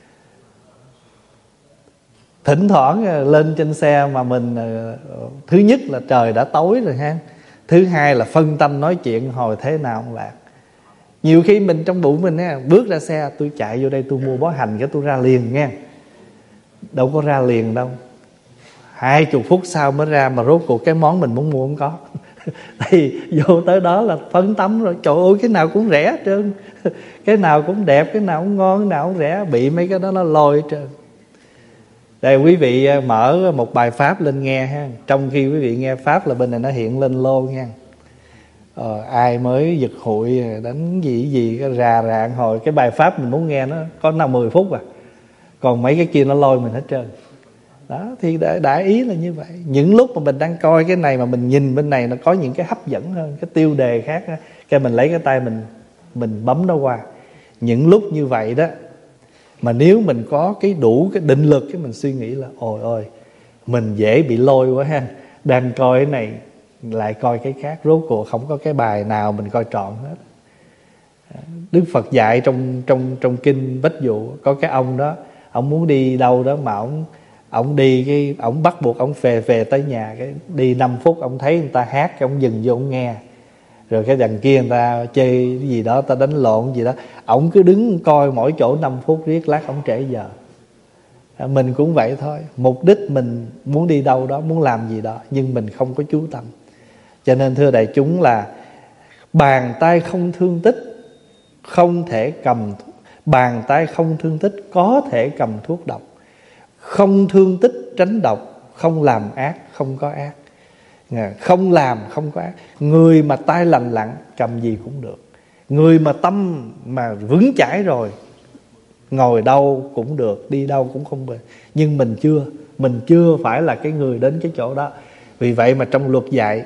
Thỉnh thoảng lên trên xe mà mình, thứ nhất là trời đã tối rồi ha, thứ hai là phân tâm nói chuyện hồi thế nào không lạc. Nhiều khi mình trong bụng mình á, bước ra xe, tôi chạy vô đây tôi mua bó hành cái tôi ra liền nha. Đâu có ra liền đâu. Hai chục phút sau mới ra, mà rốt cuộc cái món mình muốn mua không có. Thì vô tới đó là phấn tấm rồi. Trời ơi, cái nào cũng rẻ hết trơn. Cái nào cũng đẹp, cái nào cũng ngon, cái nào cũng rẻ. Bị mấy cái đó nó lôi hết trơn. Đây quý vị mở một bài pháp lên nghe ha. Trong khi quý vị nghe pháp là bên này nó hiện lên lô nha. Ờ, ai mới giật hụi đánh gì gì cái rà rạng hồi cái bài pháp mình muốn nghe nó có năm mười phút à, còn mấy cái kia nó lôi mình hết trơn. Đó thì đã, đã ý là như vậy. Những lúc mà mình đang coi cái này mà mình nhìn bên này nó có những cái hấp dẫn hơn, cái tiêu đề khác đó, cái mình lấy cái tay mình mình bấm nó qua. Những lúc như vậy đó, mà nếu mình có cái đủ cái định lực, cái mình suy nghĩ là ôi ôi mình dễ bị lôi quá ha, đang coi cái này lại coi cái khác, rốt cuộc không có cái bài nào mình coi trọn hết. Đức Phật dạy trong trong trong kinh Bách Dụ, có cái ông đó, ông muốn đi đâu đó mà ông ông đi cái ông bắt buộc ông về về tới nhà, cái đi năm phút ông thấy người ta hát, cái ông dừng vô ông nghe, rồi cái đằng kia người ta chơi cái gì đó, ta đánh lộn gì đó, ông cứ đứng coi mỗi chỗ năm phút, riết lát ông trễ giờ. Mình cũng vậy thôi, mục đích mình muốn đi đâu đó, muốn làm gì đó, nhưng mình không có chú tâm. Cho nên thưa đại chúng là bàn tay không thương tích không thể cầm, bàn tay không thương tích có thể cầm thuốc độc. Không thương tích tránh độc, không làm ác không có ác. Không làm không có ác. Người mà tay lành lặn cầm gì cũng được. Người mà tâm mà vững chãi rồi, ngồi đâu cũng được, đi đâu cũng không bền. Nhưng mình chưa, mình chưa phải là cái người đến cái chỗ đó. Vì vậy mà trong luật dạy,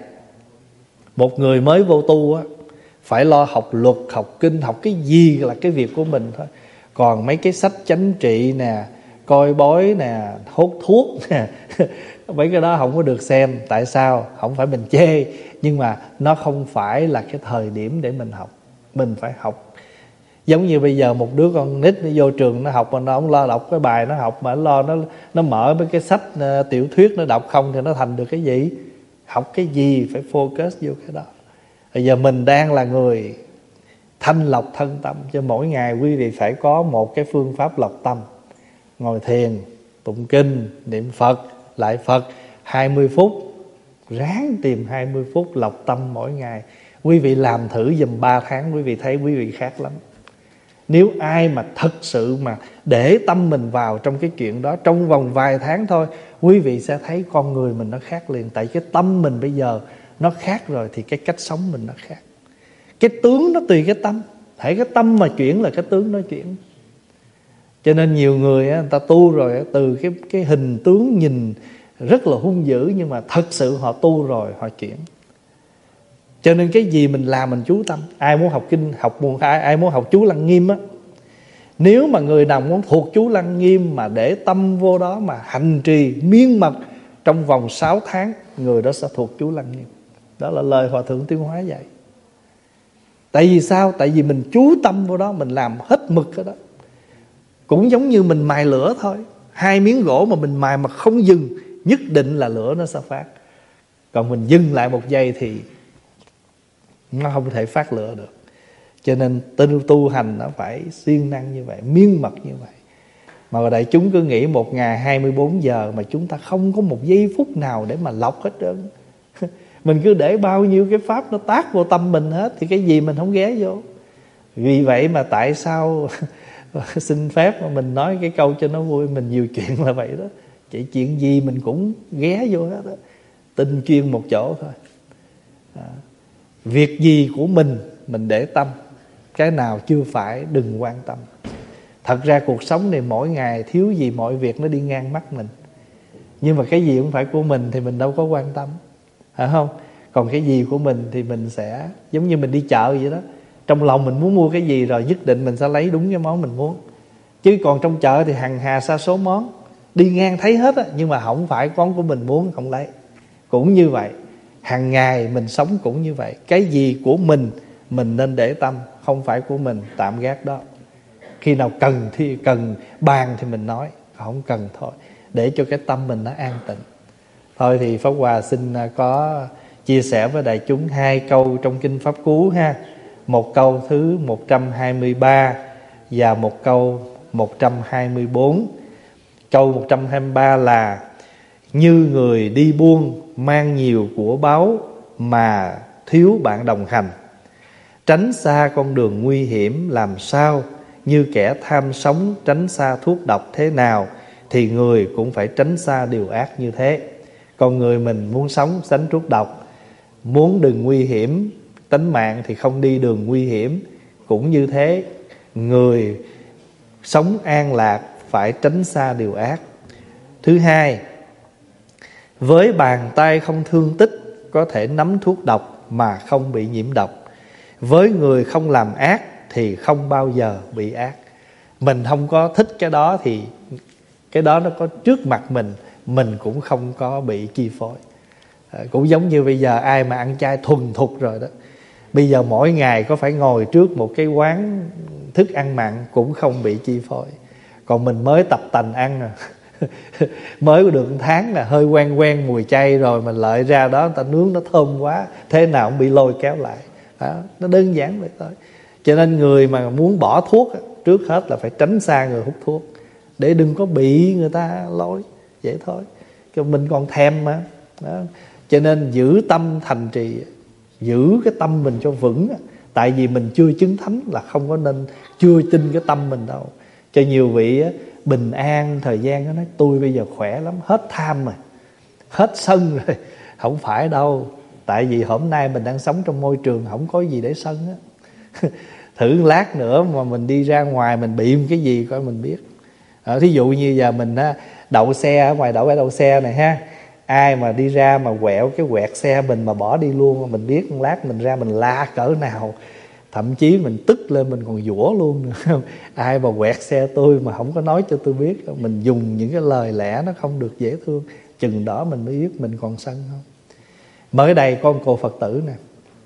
một người mới vô tu á, phải lo học luật, học kinh, học cái gì là cái việc của mình thôi. Còn mấy cái sách chánh trị nè, coi bói nè, hút thuốc nè, mấy cái đó không có được xem. Tại sao? Không phải mình chê, nhưng mà nó không phải là cái thời điểm để mình học. Mình phải học. Giống như bây giờ một đứa con nít nó vô trường nó học mà nó không lo đọc cái bài nó học, mà nó lo nó nó mở mấy cái sách uh, tiểu thuyết nó đọc không thì nó thành được cái gì? Học cái gì phải focus vô cái đó. Bây giờ mình đang là người thanh lọc thân tâm, cho mỗi ngày quý vị phải có một cái phương pháp lọc tâm. Ngồi thiền, tụng kinh, niệm Phật, lại Phật hai mươi phút. Ráng tìm hai mươi phút lọc tâm mỗi ngày. Quý vị làm thử dùm ba tháng, quý vị thấy quý vị khác lắm. Nếu ai mà thật sự mà để tâm mình vào trong cái chuyện đó, trong vòng vài tháng thôi, quý vị sẽ thấy con người mình nó khác liền. Tại cái tâm mình bây giờ nó khác rồi, thì cái cách sống mình nó khác. Cái tướng nó tùy cái tâm. Hãy cái tâm mà chuyển là cái tướng nó chuyển. Cho nên nhiều người á, người ta tu rồi, từ cái, cái hình tướng nhìn rất là hung dữ, nhưng mà thật sự họ tu rồi, họ chuyển. Cho nên cái gì mình làm mình chú tâm. Ai muốn học kinh, học ai, ai muốn học chú Lăng Nghiêm á, nếu mà người nào muốn thuộc chú Lăng Nghiêm mà để tâm vô đó mà hành trì miên mật trong vòng sáu tháng, người đó sẽ thuộc chú Lăng Nghiêm. Đó là lời Hòa Thượng Tuyên Hóa dạy. Tại vì sao? Tại vì mình chú tâm vô đó, mình làm hết mực cái đó. Cũng giống như mình mài lửa thôi. Hai miếng gỗ mà mình mài mà không dừng, nhất định là lửa nó sẽ phát. Còn mình dừng lại một giây thì nó không thể phát lửa được. Cho nên tu, tu hành nó phải siêng năng như vậy, miên mật như vậy. Mà đại chúng cứ nghĩ một ngày hai mươi bốn giờ mà chúng ta không có một giây phút nào để mà lọc hết trơn. Mình cứ để bao nhiêu cái pháp nó tác vô tâm mình hết, thì cái gì mình không ghé vô. Vì vậy mà tại sao xin phép mà mình nói cái câu cho nó vui, mình nhiều chuyện là vậy đó. Chỉ chuyện gì mình cũng ghé vô hết đó. Tinh chuyên một chỗ thôi. À, việc gì của mình mình để tâm, cái nào chưa phải đừng quan tâm. Thật ra cuộc sống này mỗi ngày thiếu gì mọi việc nó đi ngang mắt mình. Nhưng mà cái gì không phải của mình thì mình đâu có quan tâm, phải không? Còn cái gì của mình thì mình sẽ, giống như mình đi chợ vậy đó, trong lòng mình muốn mua cái gì rồi nhất định mình sẽ lấy đúng cái món mình muốn. Chứ còn trong chợ thì hằng hà sa số món, đi ngang thấy hết á, nhưng mà không phải món của mình muốn không lấy. Cũng như vậy, hàng ngày mình sống cũng như vậy. Cái gì của mình mình nên để tâm, không phải của mình tạm gác đó. Khi nào cần thì cần bàn thì mình nói, không cần thôi, để cho cái tâm mình nó an tịnh. Thôi thì Pháp Hòa xin có chia sẻ với đại chúng hai câu trong kinh Pháp Cú ha. Một câu thứ một trăm hai mươi ba và một câu một trăm hai mươi bốn. Câu một trăm hai mươi ba là: Như người đi buôn mang nhiều của báu mà thiếu bạn đồng hành. Tránh xa con đường nguy hiểm làm sao, như kẻ tham sống tránh xa thuốc độc thế nào, thì người cũng phải tránh xa điều ác như thế. Con người mình muốn sống tránh thuốc độc, muốn đừng nguy hiểm tính mạng thì không đi đường nguy hiểm. Cũng như thế, người sống an lạc phải tránh xa điều ác. Thứ hai, với bàn tay không thương tích có thể nắm thuốc độc mà không bị nhiễm độc. Với người không làm ác thì không bao giờ bị ác. Mình không có thích cái đó thì cái đó nó có trước mặt mình, mình cũng không có bị chi phối. à, Cũng giống như bây giờ ai mà ăn chay thuần thục rồi đó, bây giờ mỗi ngày có phải ngồi trước một cái quán thức ăn mặn cũng không bị chi phối. Còn mình mới tập tành ăn à mới được một tháng là hơi quen quen mùi chay rồi, mình lợi ra đó người ta nướng nó thơm quá, thế nào cũng bị lôi kéo lại. Đó, nó đơn giản vậy thôi. Cho nên người mà muốn bỏ thuốc, trước hết là phải tránh xa người hút thuốc, để đừng có bị người ta lôi. Vậy thôi, mình còn thèm mà. Đó. Cho nên giữ tâm thành trì, giữ cái tâm mình cho vững. Tại vì mình chưa chứng thánh là không có nên chưa tin cái tâm mình đâu. Cho nhiều vị á, bình an thời gian nó nói tôi bây giờ khỏe lắm, hết tham rồi, hết sân rồi. Không phải đâu. Tại vì hôm nay mình đang sống trong môi trường không có gì để sân á. Thử lát nữa mà mình đi ra ngoài mình bị cái gì coi mình biết. à, Thí dụ như giờ mình á, đậu xe ở ngoài đậu bãi đậu xe này ha, ai mà đi ra mà quẹo cái quẹt xe mình mà bỏ đi luôn, mình biết một lát mình ra mình la cỡ nào. Thậm chí mình tức lên mình còn giũa luôn nữa. Ai mà quẹt xe tôi mà không có nói cho tôi biết, mình dùng những cái lời lẽ nó không được dễ thương, chừng đó mình mới biết mình còn sân không. Mới đây có một cô Phật tử nè,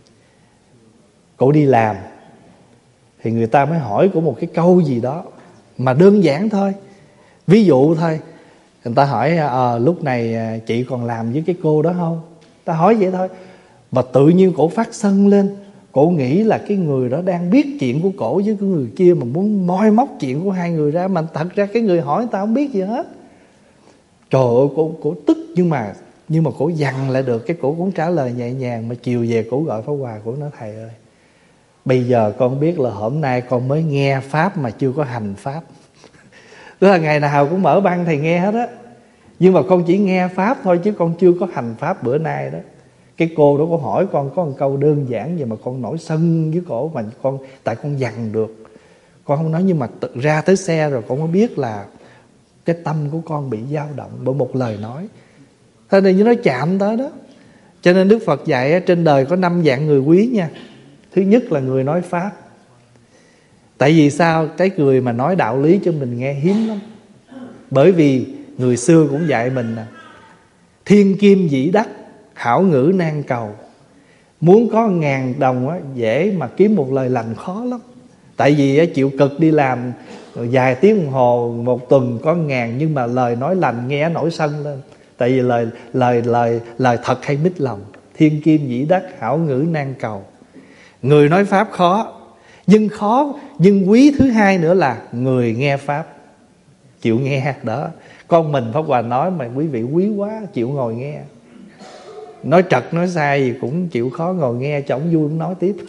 cổ đi làm thì người ta mới hỏi cổ một cái câu gì đó mà đơn giản thôi, ví dụ thôi. Người ta hỏi à, lúc này chị còn làm với cái cô đó không? Ta hỏi vậy thôi mà tự nhiên cổ phát sân lên. Cổ nghĩ là cái người đó đang biết chuyện của cổ với cái người kia, mà muốn moi móc chuyện của hai người ra, mà thật ra cái người hỏi người ta không biết gì hết. Trời ơi, cổ, cổ tức, nhưng mà nhưng mà cổ dằn lại được. Cái cổ cũng trả lời nhẹ nhàng. Mà chiều về cổ gọi Pháp Hòa, cổ nói thầy ơi, bây giờ con biết là hôm nay con mới nghe Pháp mà chưa có hành Pháp. Tức là ngày nào cũng mở băng thầy nghe hết á, nhưng mà con chỉ nghe Pháp thôi chứ con chưa có hành Pháp bữa nay đó. Cái cô đó có hỏi con có một câu đơn giản vậy mà con nổi sân với cổ. Mà con, tại con dằn được, con không nói. Nhưng mà tự ra tới xe rồi con mới biết là cái tâm của con bị dao động bởi một lời nói. Thế nên như nó chạm tới đó. Cho nên Đức Phật dạy trên đời có năm dạng người quý nha. Thứ nhất là người nói Pháp. Tại vì sao? Cái người mà nói đạo lý cho mình nghe hiếm lắm. Bởi vì người xưa cũng dạy mình nè, thiên kim dĩ đắc, hảo ngữ nan cầu. Muốn có ngàn đồng á, dễ mà kiếm một lời lành khó lắm. Tại vì á, chịu cực đi làm vài tiếng đồng hồ, một tuần có ngàn, nhưng mà lời nói lành nghe nổi sân lên. Tại vì lời lời lời lời thật hay mít lòng. Thiên kim dĩ đắc, hảo ngữ nan cầu. Người nói Pháp khó, nhưng khó nhưng quý thứ hai nữa là người nghe Pháp chịu nghe đó. Con mình Pháp Hòa nói mà quý vị quý quá, chịu ngồi nghe. Nói trật nói sai gì cũng chịu khó ngồi nghe cho ổng vui cũng nói tiếp.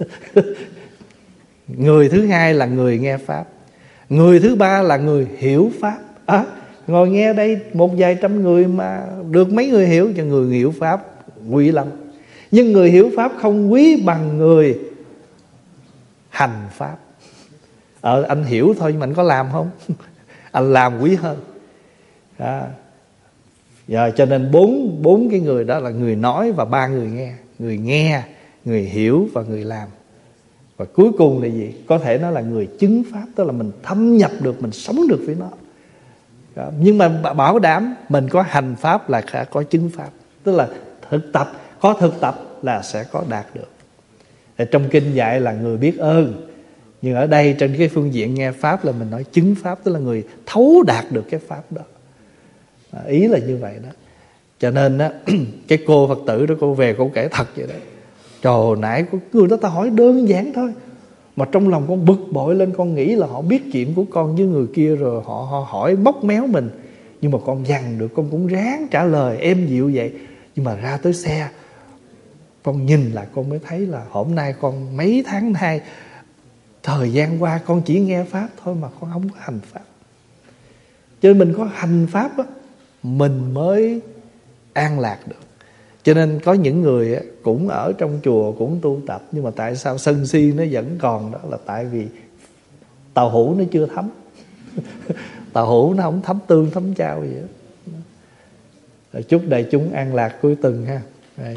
Người thứ hai là người nghe Pháp. Người thứ ba là người hiểu Pháp. À, ngồi nghe đây một vài trăm người mà được mấy người hiểu, cho người hiểu Pháp quý lắm. Nhưng người hiểu Pháp không quý bằng người hành Pháp. Ờ, anh hiểu thôi nhưng mà anh có làm không? Anh làm quý hơn. À, giờ cho nên bốn bốn cái người đó là người nói và ba người nghe. Người nghe, người hiểu và người làm. Và cuối cùng là gì? Có thể nó là người chứng Pháp, tức là mình thâm nhập được, mình sống được với nó. Đó. Nhưng mà bảo đảm mình có hành Pháp là có chứng Pháp. Tức là thực tập, có thực tập là sẽ có đạt được. Trong kinh dạy là người biết ơn. Nhưng ở đây trên cái phương diện nghe Pháp là mình nói chứng Pháp, tức là người thấu đạt được cái Pháp đó. Ý là như vậy đó. Cho nên á, cái cô Phật tử đó, cô về cô kể thật vậy đó. Trời, nãy người đó ta hỏi đơn giản thôi, mà trong lòng con bực bội lên. Con nghĩ là họ biết chuyện của con với người kia rồi họ, họ hỏi móc méo mình. nhưng mà con dằn được, con cũng ráng trả lời êm dịu vậy. Nhưng mà ra tới xe, con nhìn lại con mới thấy là hôm nay con mấy tháng nay, thời gian qua con chỉ nghe Pháp thôi mà con không có hành Pháp. Cho nên mình có hành Pháp á, mình mới an lạc được. Cho nên có những người cũng ở trong chùa cũng tu tập, nhưng mà tại sao sân si nó vẫn còn đó, là tại vì tàu hũ nó chưa thấm. Tàu hũ nó không thấm tương thấm chao gì hết. Chúc đại chúng an lạc cuối tuần ha. Đây.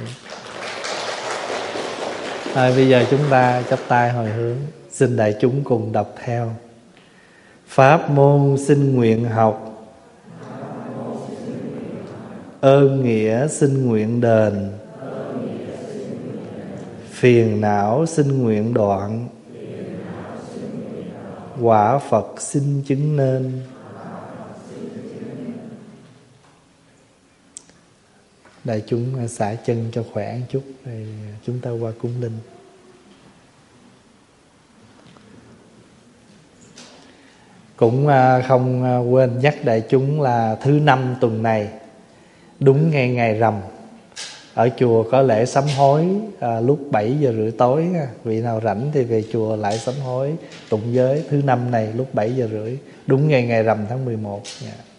Rồi, bây giờ chúng ta chắp tay hồi hướng, xin đại chúng cùng đọc theo. Pháp môn xin nguyện học, ơn nghĩa xin nguyện đền, phiền não xin nguyện đoạn, quả Phật xin chứng nên. Đại chúng xả chân cho khỏe một chút, rồi chúng ta qua cúng linh. Cũng không quên nhắc đại chúng là thứ năm tuần này, đúng ngay ngày rằm, ở chùa có lễ sám hối à, lúc bảy giờ rưỡi tối. Vị nào rảnh thì về chùa lại sám hối tụng giới thứ năm này lúc bảy giờ rưỡi, đúng ngay ngày rằm tháng mười một. Yeah.